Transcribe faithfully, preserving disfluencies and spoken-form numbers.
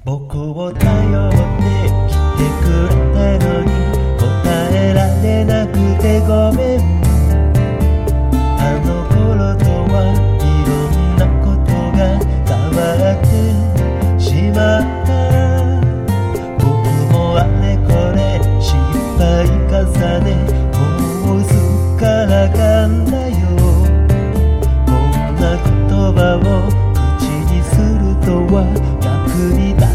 僕を頼ってきてくれたのに答えられなくてごめん。あの頃とはいろんなことが変わってしまった。僕もあれこれ失敗重ねもうすっからかんだよ。こんな言葉を口にするとは役に立